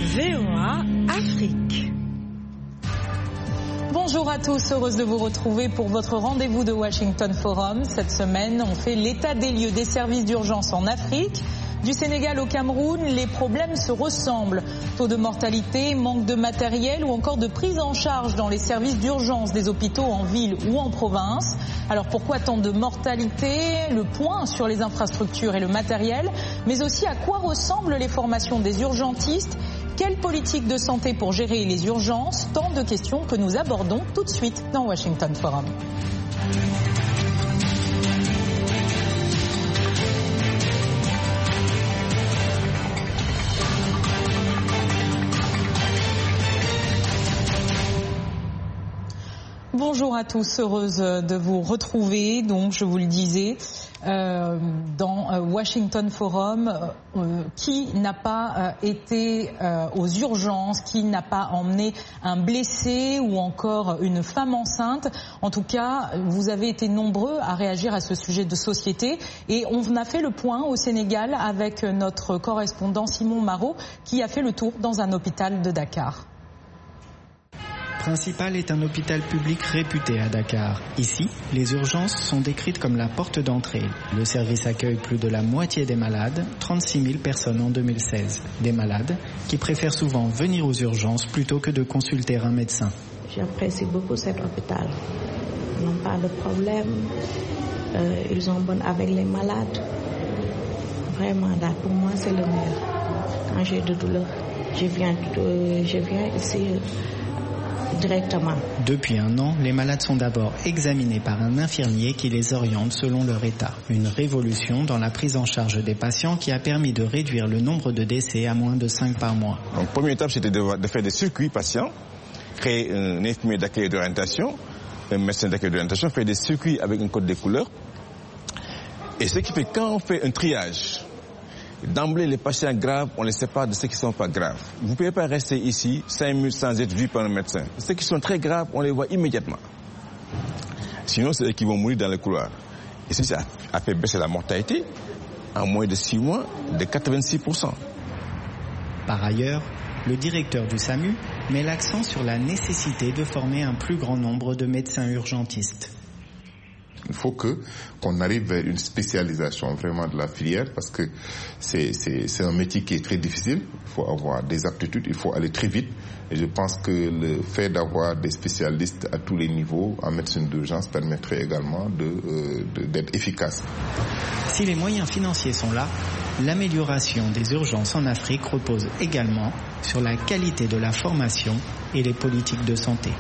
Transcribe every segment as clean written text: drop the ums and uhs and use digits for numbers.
VOA Afrique. Bonjour à tous, heureuse de vous retrouver pour votre rendez-vous de Washington Forum. Cette semaine, on fait l'état des lieux des services d'urgence en Afrique. Du Sénégal au Cameroun, les problèmes se ressemblent. Taux de mortalité, manque de matériel ou encore de prise en charge dans les services d'urgence des hôpitaux en ville ou en province. Alors pourquoi tant de mortalité? Le point sur les infrastructures et le matériel, mais aussi à quoi ressemblent les formations des urgentistes? Quelle politique de santé pour gérer les urgences? Tant de questions que nous abordons tout de suite dans Washington Forum. Bonjour à tous, heureuse de vous retrouver. Donc, je vous le disais, dans Washington Forum, qui n'a pas été aux urgences, qui n'a pas emmené un blessé ou encore une femme enceinte. En tout cas, vous avez été nombreux à réagir à ce sujet de société et on a fait le point au Sénégal avec notre correspondant Simon Marot qui a fait le tour dans un hôpital de Dakar. Principal est un hôpital public réputé à Dakar. Ici, les urgences sont décrites comme la porte d'entrée. Le service accueille plus de la moitié des malades, 36 000 personnes en 2016. Des malades qui préfèrent souvent venir aux urgences plutôt que de consulter un médecin. J'apprécie beaucoup cet hôpital. Ils n'ont pas de problème. Ils sont bons avec les malades. Vraiment, là, pour moi, c'est le meilleur. Quand j'ai de douleur, je viens ici directement. Depuis un an, les malades sont d'abord examinés par un infirmier qui les oriente selon leur état. Une révolution dans la prise en charge des patients qui a permis de réduire le nombre de décès à moins de 5 par mois. Donc, première étape, c'était de faire des circuits patients, créer un infirmier d'accueil et d'orientation, un médecin d'accueil et d'orientation, faire des circuits avec un code des couleurs. Et ce qui fait quand on fait un triage, d'emblée, les patients graves, on les sépare de ceux qui ne sont pas graves. Vous ne pouvez pas rester ici 5 minutes sans être vu par un médecin. Ceux qui sont très graves, on les voit immédiatement. Sinon, c'est eux qui vont mourir dans le couloir. Et ceci a fait baisser la mortalité en moins de 6 mois de 86%. Par ailleurs, le directeur du SAMU met l'accent sur la nécessité de former un plus grand nombre de médecins urgentistes. Il faut qu'on arrive vers une spécialisation vraiment de la filière parce que c'est un métier qui est très difficile. Il faut avoir des aptitudes, il faut aller très vite. Et je pense que le fait d'avoir des spécialistes à tous les niveaux en médecine d'urgence permettrait également d'être efficace. Si les moyens financiers sont là, l'amélioration des urgences en Afrique repose également sur la qualité de la formation et les politiques de santé.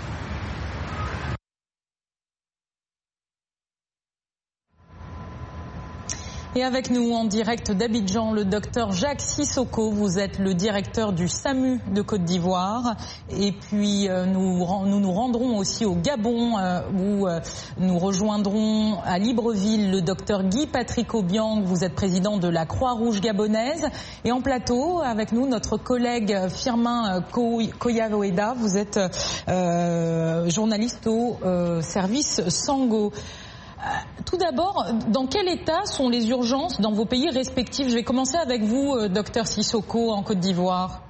Et avec nous en direct d'Abidjan, le docteur Jacques Sissoko. Vous êtes le directeur du SAMU de Côte d'Ivoire. Et puis nous rendrons aussi au Gabon où nous rejoindrons à Libreville le docteur Guy Patrick Obiang. Vous êtes président de la Croix-Rouge gabonaise. Et en plateau avec nous notre collègue Firmin Koyaweda. Vous êtes journaliste au service Sango. Tout d'abord, dans quel état sont les urgences dans vos pays respectifs? Je vais commencer avec vous, docteur Sissoko, en Côte d'Ivoire.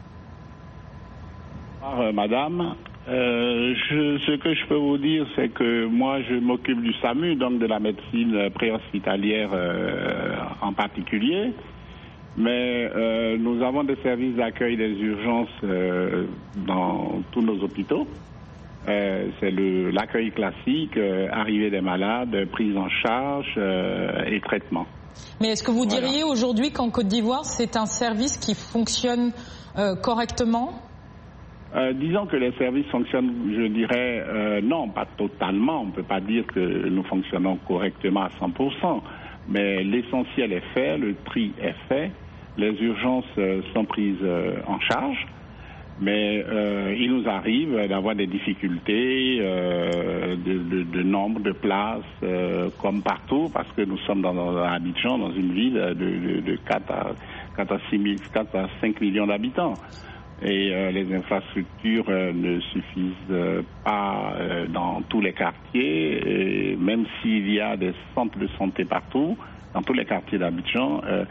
Madame, ce que je peux vous dire, c'est que moi, je m'occupe du SAMU, donc de la médecine préhospitalière en particulier. Mais nous avons des services d'accueil des urgences dans tous nos hôpitaux. C'est l'accueil classique, arrivée des malades, prise en charge et traitement. Mais est-ce que vous diriez aujourd'hui qu'en Côte d'Ivoire, c'est un service qui fonctionne correctement? Disons que les services fonctionnent, je dirais, non, pas totalement. On ne peut pas dire que nous fonctionnons correctement à 100%. Mais l'essentiel est fait, le tri est fait, les urgences sont prises en charge. Mais il nous arrive d'avoir des difficultés de nombre de places comme partout parce que nous sommes dans Abidjan, dans une ville de 4 à 5 millions d'habitants. Et les infrastructures ne suffisent pas dans tous les quartiers. Et même s'il y a des centres de santé partout, dans tous les quartiers d'Abidjan,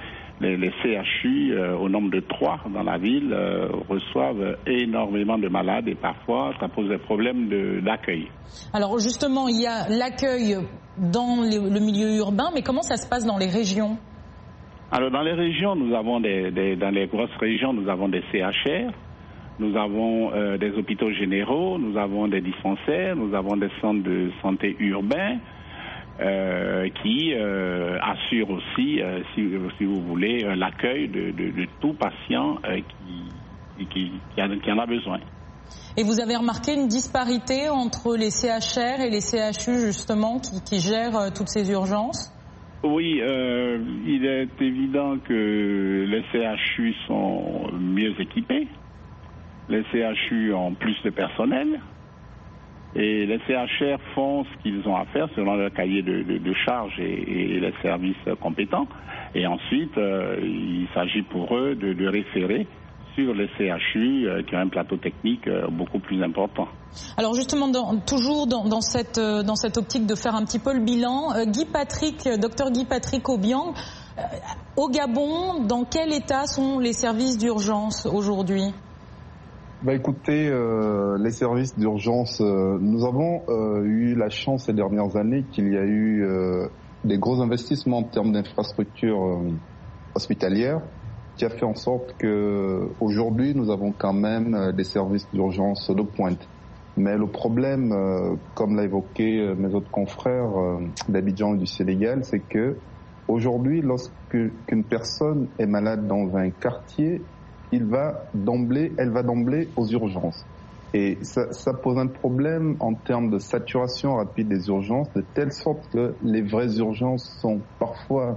les CHU, au nombre de 3 dans la ville, reçoivent énormément de malades et parfois ça pose des problèmes d'accueil. Alors justement, il y a l'accueil dans le milieu urbain, mais comment ça se passe dans les régions? Alors dans les régions, nous avons dans les grosses régions, nous avons des CHR, nous avons des hôpitaux généraux, nous avons des dispensaires, nous avons des centres de santé urbains qui assurent aussi, si vous voulez, l'accueil de tout patient qui en a besoin. Et vous avez remarqué une disparité entre les CHR et les CHU justement qui gèrent toutes ces urgences? Oui, il est évident que les CHU sont mieux équipés. Les CHU ont plus de personnel. Et les CHR font ce qu'ils ont à faire selon leur cahier de charges et les services compétents. Et ensuite, il s'agit pour eux de référer sur les CHU qui ont un plateau technique beaucoup plus important. Alors justement, toujours dans cette optique de faire un petit peu le bilan, Dr Guy Patrick Obiang, au Gabon, dans quel état sont les services d'urgence aujourd'hui? Écoutez, les services d'urgence, nous avons eu la chance ces dernières années qu'il y a eu des gros investissements en termes d'infrastructures hospitalières, qui a fait en sorte que aujourd'hui nous avons quand même des services d'urgence de pointe. Mais le problème, comme l'a évoqué mes autres confrères d'Abidjan et du Sénégal, c'est que aujourd'hui, lorsqu'une personne est malade dans un quartier, elle va d'emblée aux urgences. Et ça pose un problème en termes de saturation rapide des urgences, de telle sorte que les vraies urgences sont parfois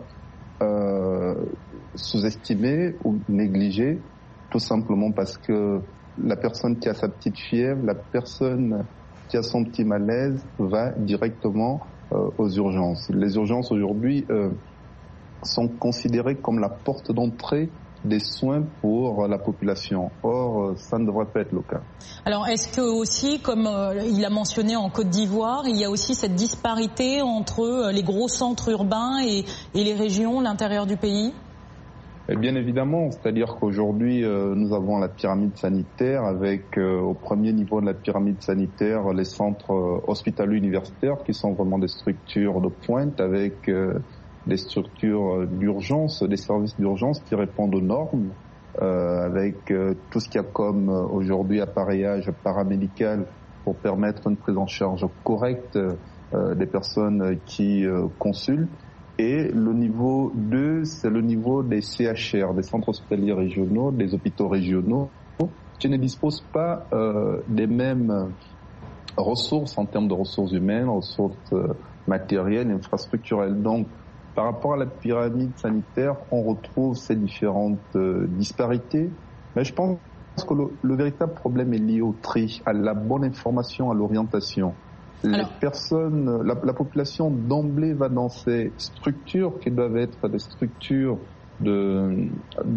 sous-estimées ou négligées, tout simplement parce que la personne qui a sa petite fièvre, la personne qui a son petit malaise va directement aux urgences. Les urgences aujourd'hui sont considérées comme la porte d'entrée des soins pour la population. Or, ça ne devrait pas être le cas. Alors, est-ce que aussi, comme il a mentionné en Côte d'Ivoire, il y a aussi cette disparité entre les gros centres urbains et les régions, l'intérieur du pays? Bien évidemment, c'est-à-dire qu'aujourd'hui, nous avons la pyramide sanitaire avec, au premier niveau de la pyramide sanitaire, les centres hospitalo-universitaires qui sont vraiment des structures de pointe avec des structures d'urgence, des services d'urgence qui répondent aux normes, avec tout ce qu'il y a comme aujourd'hui appareillage paramédical pour permettre une prise en charge correcte des personnes qui consultent. Et le niveau 2, c'est le niveau des CHR, des centres hospitaliers régionaux, des hôpitaux régionaux, qui ne disposent pas des mêmes ressources en termes de ressources humaines, ressources matérielles, infrastructurelles. Donc, par rapport à la pyramide sanitaire, on retrouve ces différentes disparités. Mais je pense que le véritable problème est lié au tri, à la bonne information, à l'orientation. Les personnes, la population d'emblée va dans ces structures qui doivent être des structures où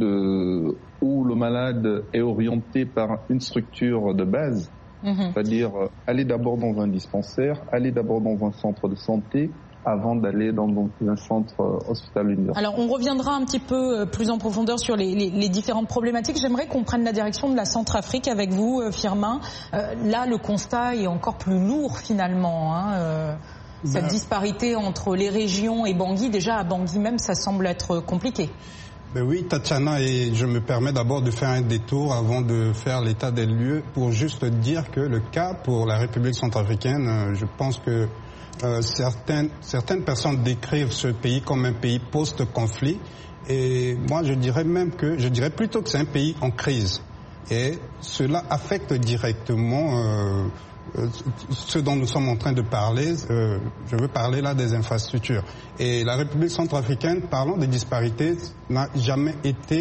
le malade est orienté par une structure de base, c'est-à-dire aller d'abord dans un dispensaire, aller d'abord dans un centre de santé, avant d'aller dans un centre hospitalo-universitaire. Alors on reviendra un petit peu plus en profondeur sur les différentes problématiques. J'aimerais qu'on prenne la direction de la Centrafrique avec vous, Firmin. Là, le constat est encore plus lourd finalement. Cette disparité entre les régions et Bangui, déjà à Bangui même, ça semble être compliqué. Oui, Tatiana, et je me permets d'abord de faire un détour avant de faire l'état des lieux pour juste dire que le cas pour la République centrafricaine, je pense que certaines personnes décrivent ce pays comme un pays post-conflit, et moi je dirais plutôt que c'est un pays en crise, et cela affecte directement ce dont nous sommes en train de parler. Je veux parler là des infrastructures, et la République centrafricaine, parlant des disparités, n'a jamais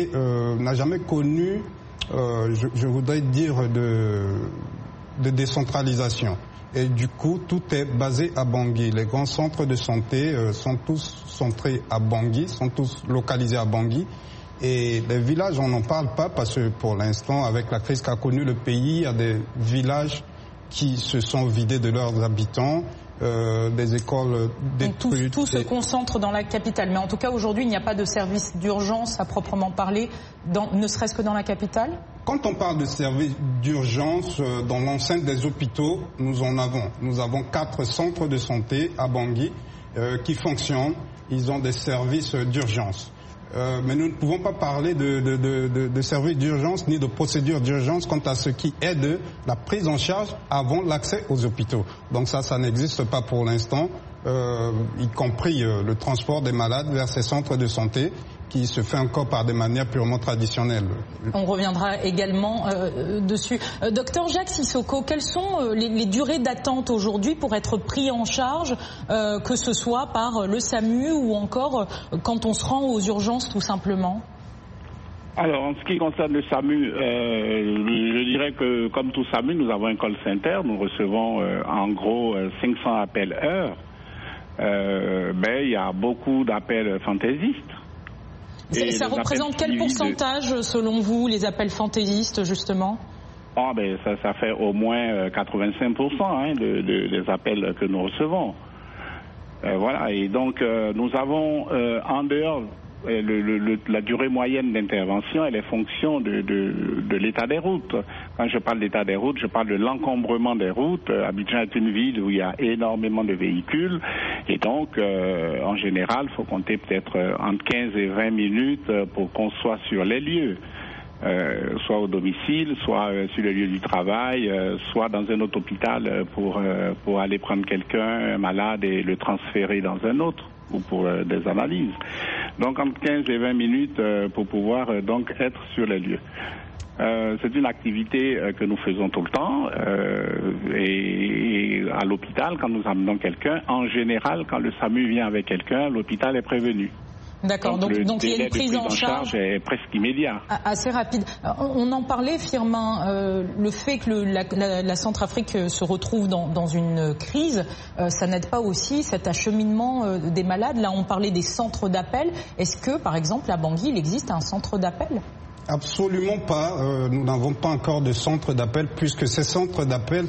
connu, je voudrais dire, de décentralisation. Et du coup, tout est basé à Bangui. Les grands centres de santé sont tous centrés à Bangui, sont tous localisés à Bangui. Et les villages, on n'en parle pas parce que pour l'instant, avec la crise qu'a connue le pays, il y a des villages qui se sont vidés de leurs habitants. des écoles détruites. Tout se concentre dans la capitale. Mais en tout cas, aujourd'hui, il n'y a pas de service d'urgence à proprement parler, ne serait-ce que dans la capitale? Quand on parle de services d'urgence dans l'enceinte des hôpitaux, nous en avons. Nous avons 4 centres de santé à Bangui qui fonctionnent. Ils ont des services d'urgence. Mais nous ne pouvons pas parler de services d'urgence ni de procédures d'urgence quant à ce qui est de la prise en charge avant l'accès aux hôpitaux. Donc ça n'existe pas pour l'instant, y compris le transport des malades vers ces centres de santé qui se fait encore par des manières purement traditionnelles. On reviendra également dessus. Docteur Jacques Sissoko, quelles sont les durées d'attente aujourd'hui pour être pris en charge, que ce soit par le SAMU ou encore quand on se rend aux urgences tout simplement? Alors, en ce qui concerne le SAMU, je dirais que comme tout SAMU, nous avons un call center, nous recevons en gros 500 appels heure, mais il y a beaucoup d'appels fantaisistes. Ça représente quel pourcentage, selon vous, les appels fantaisistes, justement? Ça fait au moins 85% des appels que nous recevons. Voilà, et donc nous avons en dehors la durée moyenne d'intervention, elle est fonction de l'état des routes. Quand je parle d'état des routes, je parle de l'encombrement des routes. Abidjan est une ville où il y a énormément de véhicules et donc en général, il faut compter peut-être entre 15 et 20 minutes pour qu'on soit sur les lieux. Soit au domicile, soit sur le lieu du travail, soit dans un autre hôpital pour aller prendre quelqu'un, un malade, et le transférer dans un autre ou pour des analyses. Donc entre 15 et 20 minutes pour pouvoir donc être sur les lieux. C'est une activité que nous faisons tout le temps et à l'hôpital, quand nous amenons quelqu'un, en général, quand le SAMU vient avec quelqu'un, l'hôpital est prévenu. D'accord, donc il y a une prise en charge est presque immédiat. Assez rapide. On en parlait, Firmin, le fait que la Centrafrique se retrouve dans une crise, ça n'aide pas aussi cet acheminement des malades. Là, on parlait des centres d'appel. Est-ce que, par exemple, à Bangui, il existe un centre d'appel? Absolument pas. Nous n'avons pas encore de centre d'appel, puisque ces centres d'appel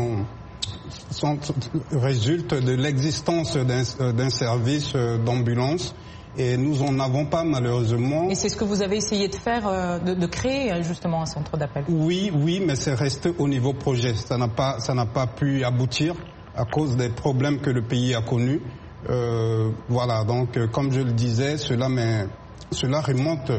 résultent de l'existence d'un service d'ambulance. Et nous en avons pas, malheureusement. Et c'est ce que vous avez essayé de faire, de créer justement un centre d'appel? Oui, mais c'est resté au niveau projet. Ça n'a pas pu aboutir à cause des problèmes que le pays a connus. Voilà, donc comme je le disais, cela remonte.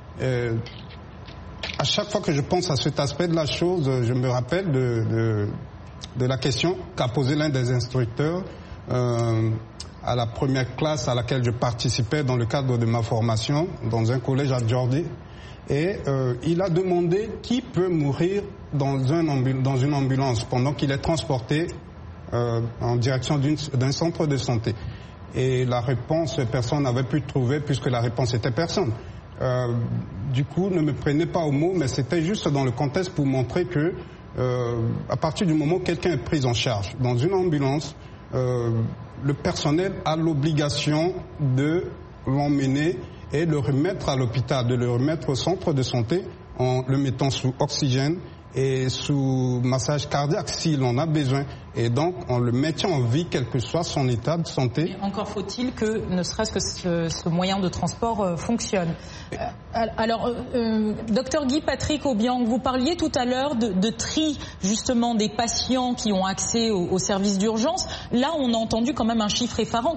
À chaque fois que je pense à cet aspect de la chose, je me rappelle de la question qu'a posée l'un des instructeurs à la première classe à laquelle je participais dans le cadre de ma formation dans un collège à Djordi. Et il a demandé qui peut mourir dans une ambulance pendant qu'il est transporté en direction d'un centre de santé. Et la réponse, personne n'avait pu trouver puisque la réponse était personne. Du coup, ne me prenez pas au mot, mais c'était juste dans le contexte pour montrer que à partir du moment où quelqu'un est pris en charge dans une ambulance, le personnel a l'obligation de l'emmener et le remettre à l'hôpital, de le remettre au centre de santé en le mettant sous oxygène et sous massage cardiaque s'il en a besoin. Et donc, en le mettant en vie, quel que soit son état de santé. Et encore faut-il que, ne serait-ce que ce moyen de transport fonctionne. Alors, docteur Guy Patrick Obiang, vous parliez tout à l'heure de tri, justement, des patients qui ont accès aux services d'urgence. Là, on a entendu quand même un chiffre effarant,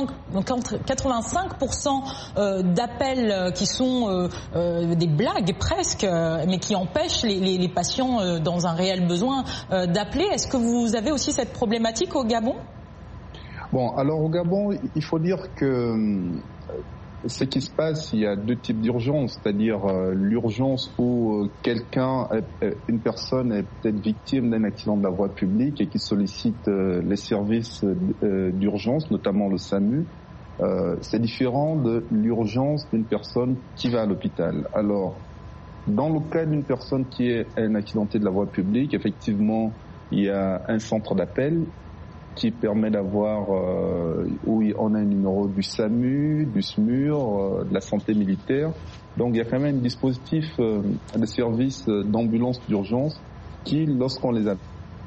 85% d'appels qui sont des blagues presque, mais qui empêchent les patients dans un réel besoin d'appeler. Est-ce que vous avez aussi cette problématique au Gabon? Bon, alors au Gabon, il faut dire que ce qui se passe, il y a deux types d'urgence, c'est-à-dire l'urgence où une personne est peut-être victime d'un accident de la voie publique et qui sollicite les services d'urgence, notamment le SAMU. C'est différent de l'urgence d'une personne qui va à l'hôpital. Alors, dans le cas d'une personne qui est un accidenté de la voie publique, effectivement, il y a un centre d'appel qui permet d'avoir, où on a un numéro du SAMU, du SMUR, de la santé militaire. Donc il y a quand même un dispositif de service d'ambulance d'urgence qui, lorsqu'on les appelle,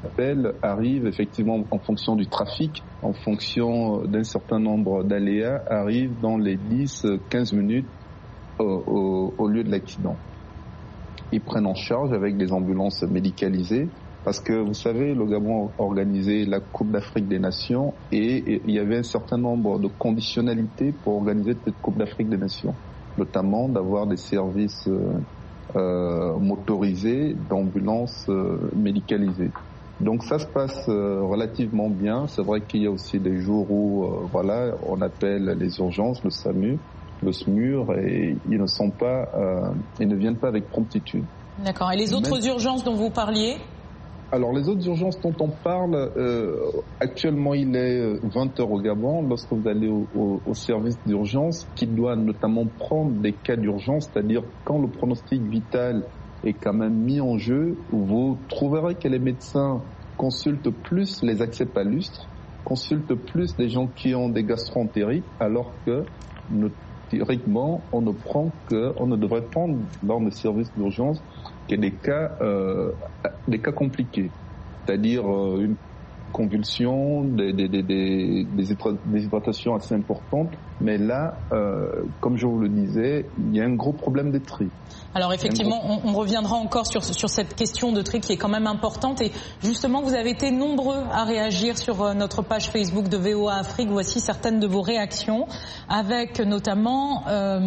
appels arrivent effectivement en fonction du trafic, en fonction d'un certain nombre d'aléas, arrivent dans les 10-15 minutes au lieu de l'accident. Ils prennent en charge avec des ambulances médicalisées parce que vous savez, le Gabon a organisé la Coupe d'Afrique des Nations et il y avait un certain nombre de conditionnalités pour organiser cette Coupe d'Afrique des Nations, notamment d'avoir des services motorisés d'ambulances médicalisées. Donc ça se passe relativement bien. C'est vrai qu'il y a aussi des jours où on appelle les urgences, le SAMU, le SMUR, et ils ne viennent pas avec promptitude. D'accord. Et les autres urgences dont vous parliez ? Alors les autres urgences dont on parle, actuellement il est 20h au Gabon. Lorsque vous allez au service d'urgence, qui doit notamment prendre des cas d'urgence, c'est-à-dire quand le pronostic vital est quand même mis en jeu, vous trouverez que les médecins consultent plus les accès palustres, consultent plus les gens qui ont des gastro-entérites, alors que théoriquement on ne devrait prendre dans le service d'urgence que des cas compliqués, c'est-à-dire une convulsion, des hydratations assez importantes. Mais là, comme je vous le disais, il y a un gros problème de tri. Alors effectivement, on reviendra encore sur cette question de tri qui est quand même importante. Et justement, vous avez été nombreux à réagir sur notre page Facebook de VOA Afrique. Voici certaines de vos réactions, avec notamment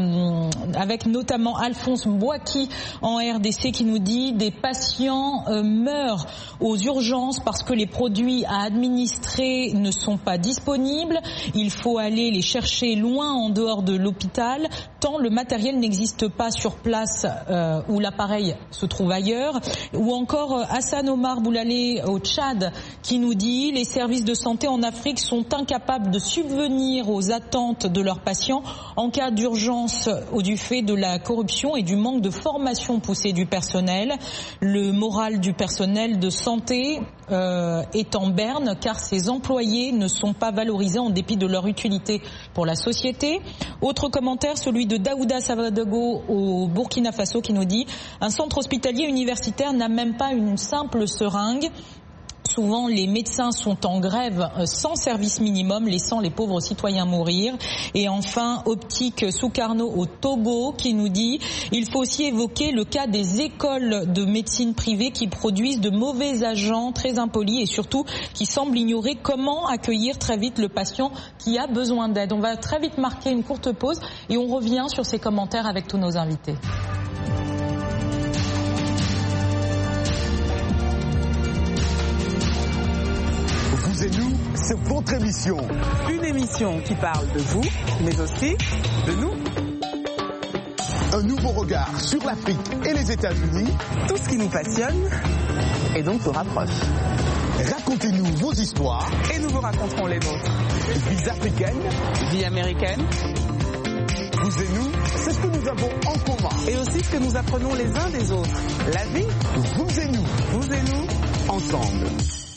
Alphonse Mbouaki en RDC qui nous dit « Des patients meurent aux urgences parce que les produits à administrer ne sont pas disponibles. Il faut aller les chercher loin en dehors de l'hôpital, tant le matériel n'existe pas sur place où l'appareil se trouve ailleurs. » Ou encore Hassan Omar Boulalé au Tchad qui nous dit « Les services de santé en Afrique sont incapables de subvenir aux attentes de leurs patients en cas d'urgence du fait de la corruption et du manque de formation poussée du personnel. Le moral du personnel de santé est en berne car ses employés ne sont pas valorisés en dépit de leur utilité pour la société. » Autre commentaire, celui de Daouda Savadogo au Burkina Faso qui nous dit « Un centre hospitalier universitaire n'a même pas une simple seringue. Souvent, les médecins sont en grève sans service minimum, laissant les pauvres citoyens mourir. » Et enfin, Optique Soukarno au Togo qui nous dit « Il faut aussi évoquer le cas des écoles de médecine privée qui produisent de mauvais agents très impolis et surtout qui semblent ignorer comment accueillir très vite le patient qui a besoin d'aide. » On va très vite marquer une courte pause et on revient sur ces commentaires avec tous nos invités. Vous et nous, c'est votre émission. Une émission qui parle de vous, mais aussi de nous. Un nouveau regard sur l'Afrique et les États-Unis. Tout ce qui nous passionne et donc nous rapproche. Racontez-nous vos histoires. Et nous vous raconterons les nôtres. Vies africaines. Vie américaine. Vous et nous, c'est ce que nous avons en commun. Et aussi ce que nous apprenons les uns des autres. La vie. Vous et nous. Vous et nous. Ensemble.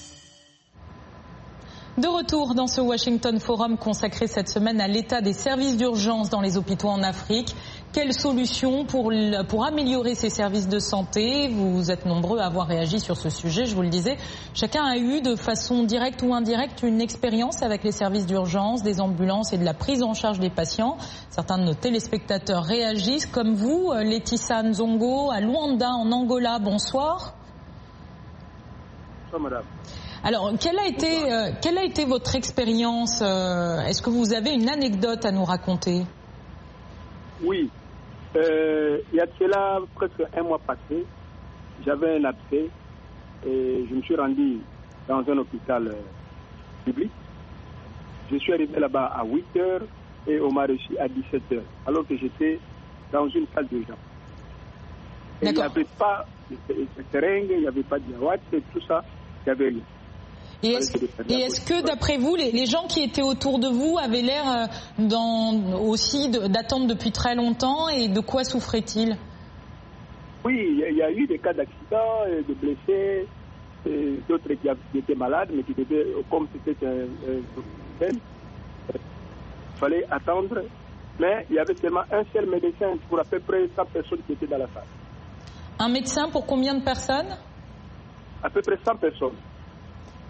De retour dans ce Washington Forum consacré cette semaine à l'état des services d'urgence dans les hôpitaux en Afrique. Quelles solutions pour améliorer ces services de santé? Vous êtes nombreux à avoir réagi sur ce sujet, je vous le disais. Chacun a eu de façon directe ou indirecte une expérience avec les services d'urgence, des ambulances et de la prise en charge des patients. Certains de nos téléspectateurs réagissent comme vous. Laetitia Nzongo à Luanda en Angola, bonsoir. Bonsoir madame. Alors, quelle a été votre expérience? Est-ce que vous avez une anecdote à nous raconter? Oui. Il y a de cela presque un mois passé, j'avais un abcès et je me suis rendu dans un hôpital public. Je suis arrivé là-bas à 8h et on m'a reçu à 17h, alors que j'étais dans une salle d'urgence. Il n'y avait pas de seringue, il n'y avait pas de yaouat, tout ça, il n'y avait rien. Et est-ce que, d'après vous, les gens qui étaient autour de vous avaient l'air aussi d'attendre depuis très longtemps, et de quoi souffraient-ils? Oui, il y a eu des cas d'accidents, de blessés, d'autres qui étaient malades, mais qui devaient, comme c'était il fallait attendre. Mais il y avait seulement un seul médecin pour à peu près 100 personnes qui étaient dans la salle. Un médecin pour combien de personnes? À peu près 100 personnes.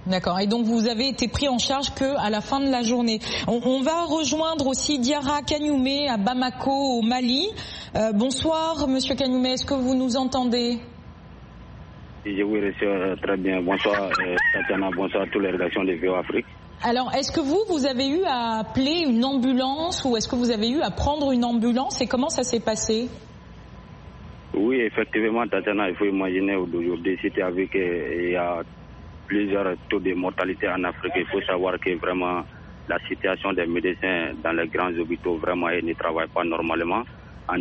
D'accord. Et donc vous avez été pris en charge qu'à la fin de la journée. On va rejoindre aussi Diarra Kanyoumé à Bamako au Mali. Bonsoir Monsieur Kanyoumé, est-ce que vous nous entendez? Je vous reçois très bien. Bonsoir Tatiana, bonsoir à toutes les rédactions de VOA Afrique. Alors, est-ce que vous avez eu à appeler une ambulance ou est-ce que vous avez eu à prendre une ambulance et comment ça s'est passé? Oui, effectivement, Tatiana, il faut imaginer aujourd'hui, c'était avec, il y a plusieurs taux de mortalité en Afrique. Il faut savoir que vraiment la situation des médecins dans les grands hôpitaux, vraiment, ils ne travaillent pas normalement. En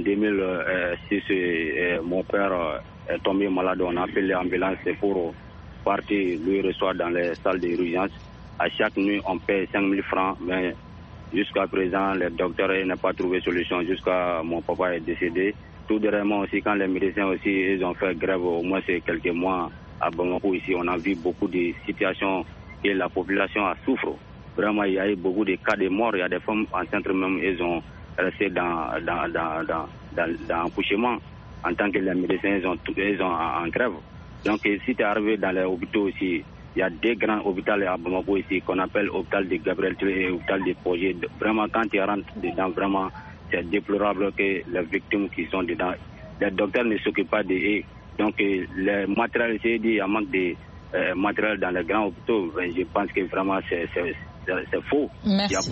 2006, mon père est tombé malade, on a appelé l'ambulance pour partir, lui reçoit dans les salles d'urgence. À chaque nuit, on paie 5 000 francs, mais jusqu'à présent, les docteurs n'ont pas trouvé solution. Jusqu'à mon papa est décédé. Tout dernièrement aussi, quand les médecins aussi, ils ont fait grève, au moins c'est quelques mois à Bamako ici, on a vu beaucoup de situations et la population a souffert. Vraiment, il y a eu beaucoup de cas de mort. Il y a des femmes enceintes même, ils ont resté dans l'accouchement en tant que les médecins, ils ont en grève. Donc, si tu es arrivé dans les hôpitaux aussi, il y a des grands hôpitaux à Bamako ici qu'on appelle hôpital de Gabriel et hôpital de Projet. Vraiment, quand tu rentres dedans, vraiment, c'est déplorable que les victimes qui sont dedans, les docteurs ne s'occupent pas d'eux. Donc, les matériels, c'est dit, il y a un manque de matériel dans les grands hôpitaux. Je pense que vraiment, c'est faux. Merci. Il y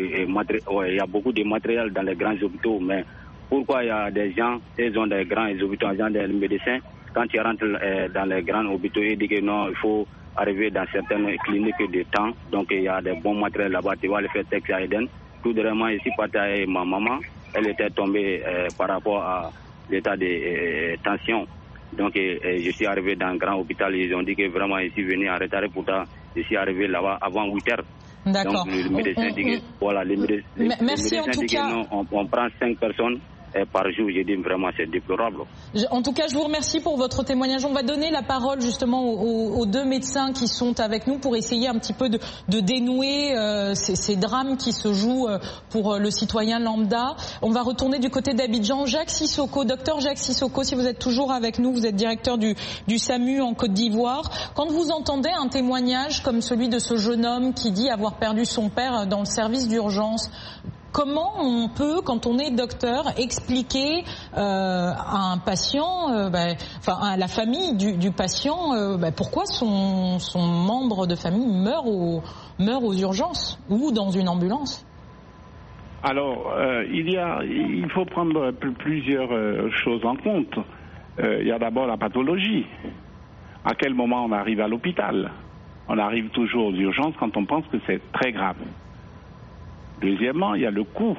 a beaucoup de matériel dans les grands hôpitaux, mais pourquoi il y a des gens, ils ont des grands hôpitaux, des médecins, quand ils rentrent dans les grands hôpitaux, ils disent que non, il faut arriver dans certaines cliniques de temps, donc il y a des bons matériels là-bas, tu vas le faire texte à Eden. Tout dernièrement, ici, partait ma maman, elle était tombée par rapport à l'état de tension. Donc, je suis arrivé dans un grand hôpital, ils ont dit que vraiment, ici, venir en retard, pourtant, je suis arrivé là-bas avant 8 heures. D'accord. Donc, le médecin dit que, voilà, les médecins en tout disent cas. que non, on prend 5 personnes par jour. J'ai dit vraiment c'est déplorable. En tout cas, je vous remercie pour votre témoignage. On va donner la parole justement aux deux médecins qui sont avec nous pour essayer un petit peu de dénouer ces drames qui se jouent pour le citoyen lambda. On va retourner du côté d'Abidjan. Jacques Sissoko, docteur Jacques Sissoko, si vous êtes toujours avec nous, vous êtes directeur du SAMU en Côte d'Ivoire. Quand vous entendez un témoignage comme celui de ce jeune homme qui dit avoir perdu son père dans le service d'urgence, comment on peut, quand on est docteur, expliquer à un patient, à la famille du patient, pourquoi son membre de famille meurt aux urgences ou dans une ambulance? Alors, il faut prendre plusieurs choses en compte. Il y a d'abord la pathologie. À quel moment on arrive à l'hôpital? On arrive toujours aux urgences quand on pense que c'est très grave. Deuxièmement, il y a le coût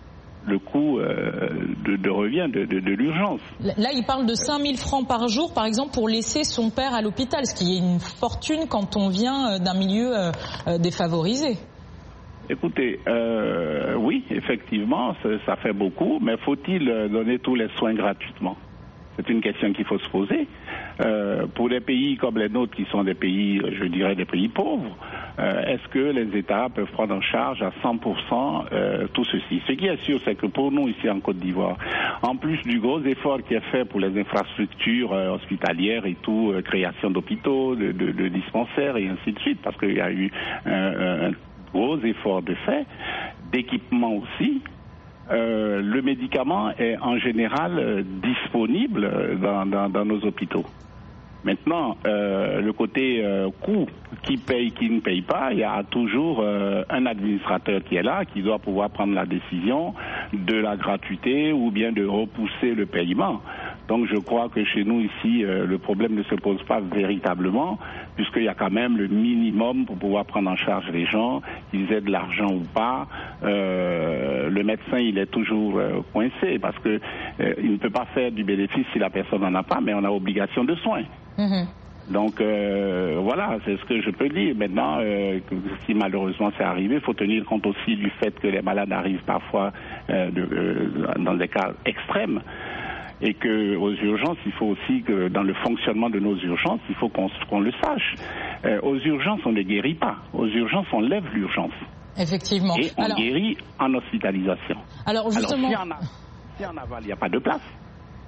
de revient de l'urgence. Là, il parle de 5 000 francs par jour, par exemple, pour laisser son père à l'hôpital, ce qui est une fortune quand on vient d'un milieu défavorisé. Écoutez, oui, effectivement, ça fait beaucoup, mais faut-il donner tous les soins gratuitement? C'est une question qu'il faut se poser. Pour des pays comme les nôtres, qui sont des pays, je dirais, des pays pauvres, est-ce que les États peuvent prendre en charge à 100% tout ceci? Ce qui est sûr, c'est que pour nous, ici en Côte d'Ivoire, en plus du gros effort qui est fait pour les infrastructures hospitalières et tout, création d'hôpitaux, de dispensaires et ainsi de suite, parce qu'il y a eu un gros effort de fait, d'équipement aussi, le médicament est en général disponible dans nos hôpitaux. Maintenant, le côté coût, qui paye, qui ne paye pas, il y a toujours un administrateur qui est là, qui doit pouvoir prendre la décision de la gratuité ou bien de repousser le paiement. Donc je crois que chez nous ici, le problème ne se pose pas véritablement, puisqu'il y a quand même le minimum pour pouvoir prendre en charge les gens, qu'ils aient de l'argent ou pas. Le médecin, il est toujours coincé, parce que il ne peut pas faire du bénéfice si la personne n'en a pas, mais on a obligation de soins. Donc voilà, c'est ce que je peux dire. Maintenant, si malheureusement c'est arrivé, il faut tenir compte aussi du fait que les malades arrivent parfois dans des cas extrêmes. Et qu'aux urgences, il faut aussi que dans le fonctionnement de nos urgences, il faut qu'on le sache. Aux urgences, on ne guérit pas. Aux urgences, on lève l'urgence. Effectivement. Et on guérit en hospitalisation. Alors justement, si en aval, il n'y a pas de place.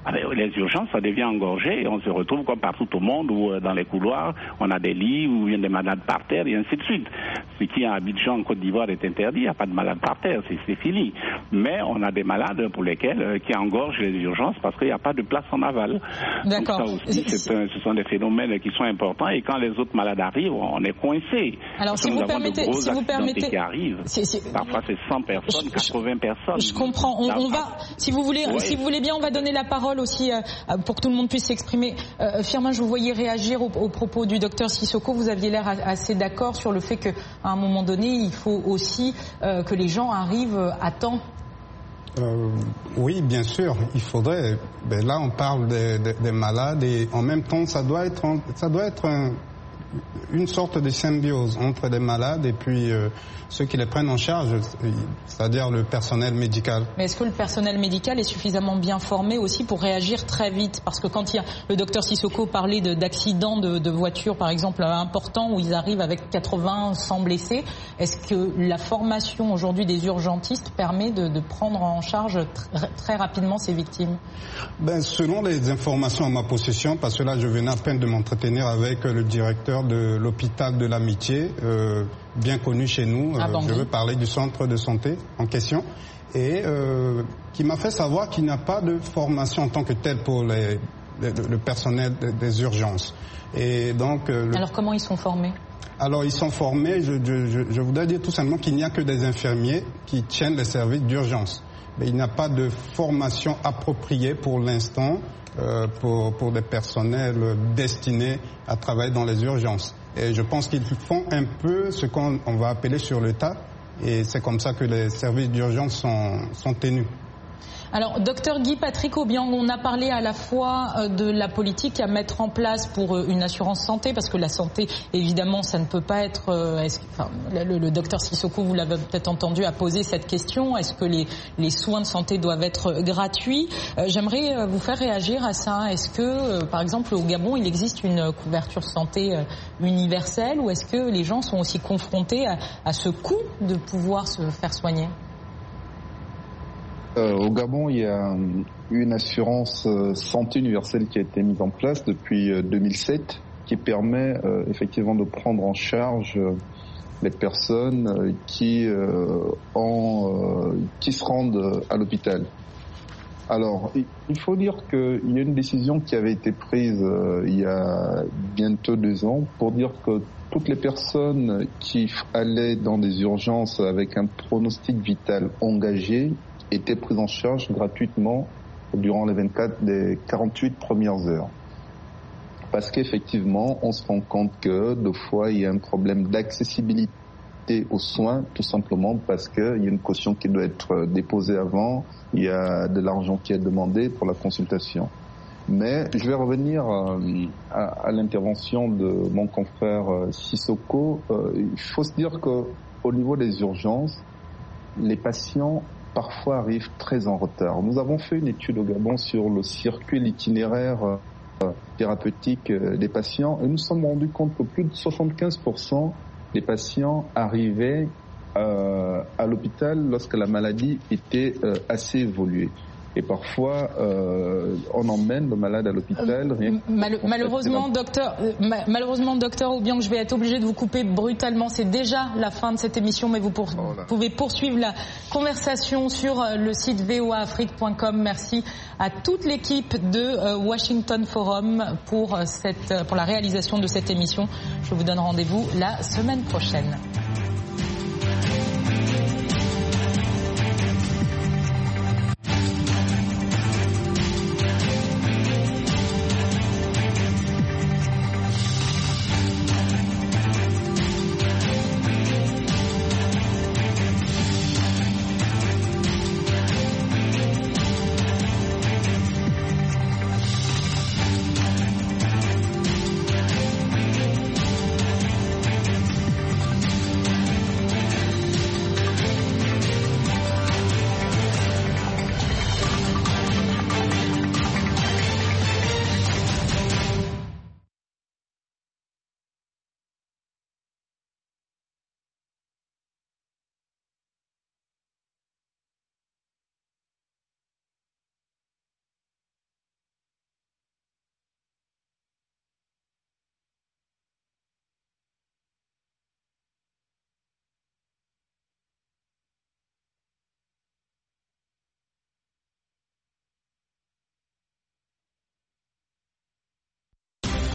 Les urgences, ça devient engorgé et on se retrouve comme partout au monde où dans les couloirs, on a des lits où il y a des malades par terre et ainsi de suite. Ce qui à Abidjan, en Côte d'Ivoire, est interdit, il n'y a pas de malades par terre, c'est fini. Mais on a des malades pour lesquels qui engorgent les urgences parce qu'il n'y a pas de place en aval. D'accord. Donc ça aussi, ce sont des phénomènes qui sont importants et quand les autres malades arrivent, on est coincé. Alors si vous permettez, qui arrivent. Parfois c'est 100 personnes, 80 personnes. Je comprends. On va, si vous voulez bien, on va donner la parole aussi pour que tout le monde puisse s'exprimer. Firmin, je vous voyais réagir aux propos du docteur Sissoko. Vous aviez l'air assez d'accord sur le fait qu'à un moment donné, il faut aussi que les gens arrivent à temps. Oui, bien sûr, il faudrait. Ben là, on parle des malades et en même temps, ça doit être une sorte de symbiose entre les malades et puis ceux qui les prennent en charge, c'est-à-dire le personnel médical. Mais est-ce que le personnel médical est suffisamment bien formé aussi pour réagir très vite? Parce que quand le docteur Sissoko parlait d'accidents de voitures, par exemple, importants, où ils arrivent avec 80, 100 blessés, est-ce que la formation aujourd'hui des urgentistes permet de prendre en charge très rapidement ces victimes? Ben, selon les informations à ma possession, parce que là je venais à peine de m'entretenir avec le directeur de l'hôpital de l'Amitié, bien connu chez nous, je veux parler du centre de santé en question, et qui m'a fait savoir qu'il n'y a pas de formation en tant que telle pour le personnel des urgences. Et donc, alors comment ils sont formés? Alors ils sont formés, je voudrais dire tout simplement qu'il n'y a que des infirmiers qui tiennent les services d'urgence. Mais il n'y a pas de formation appropriée pour l'instant pour des personnels destinés à travailler dans les urgences. Et je pense qu'ils font un peu ce qu'on va appeler sur le tas, et c'est comme ça que les services d'urgence sont tenus. Alors, docteur Guy Patrick Obiang, on a parlé à la fois de la politique à mettre en place pour une assurance santé, parce que la santé, évidemment, ça ne peut pas être... le docteur Sissoko, vous l'avez peut-être entendu, a posé cette question. Est-ce que les soins de santé doivent être gratuits? J'aimerais vous faire réagir à ça. Est-ce que, par exemple, au Gabon, il existe une couverture santé universelle, ou est-ce que les gens sont aussi confrontés à ce coût de pouvoir se faire soigner? Au Gabon, il y a une assurance santé universelle qui a été mise en place depuis 2007, qui permet effectivement de prendre en charge les personnes qui se rendent à l'hôpital. Alors, il faut dire qu'il y a une décision qui avait été prise il y a bientôt 2 ans pour dire que toutes les personnes qui allaient dans des urgences avec un pronostic vital engagé étaient prises en charge gratuitement durant les 48 premières heures. Parce qu'effectivement, on se rend compte que des fois, il y a un problème d'accessibilité aux soins, tout simplement parce qu'il y a une caution qui doit être déposée avant, il y a de l'argent qui est demandé pour la consultation. Mais je vais revenir à l'intervention de mon confrère Sissoko. Il faut se dire qu'au niveau des urgences, les patients parfois arrivent très en retard. Nous avons fait une étude au Gabon sur le circuit, l'itinéraire thérapeutique des patients et nous nous sommes rendus compte que plus de 75% des patients arrivaient à l'hôpital lorsque la maladie était assez évoluée. Et parfois, on emmène le malade à l'hôpital. Malheureusement, docteur Obiang, je vais être obligé de vous couper brutalement. C'est déjà la fin de cette émission, mais vous pouvez poursuivre la conversation sur le site voaafrique.com. Merci à toute l'équipe de Washington Forum pour la réalisation de cette émission. Je vous donne rendez-vous la semaine prochaine.